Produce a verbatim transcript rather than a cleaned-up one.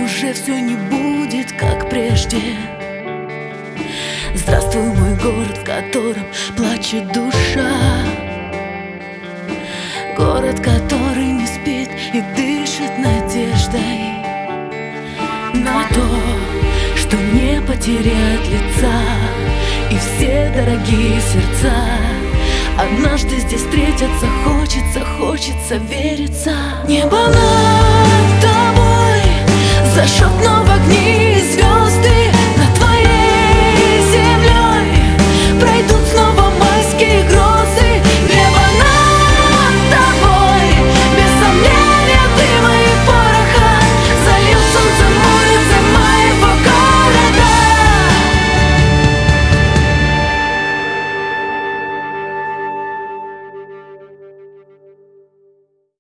уже все не будет, как прежде. Здравствуй, мой город, в котором плачет душа. Город, который не спит и дышит надеждой на то, что не потеряет лица. И все дорогие сердца однажды здесь встретятся. Хочется, хочется вериться. Небо над тобой зашел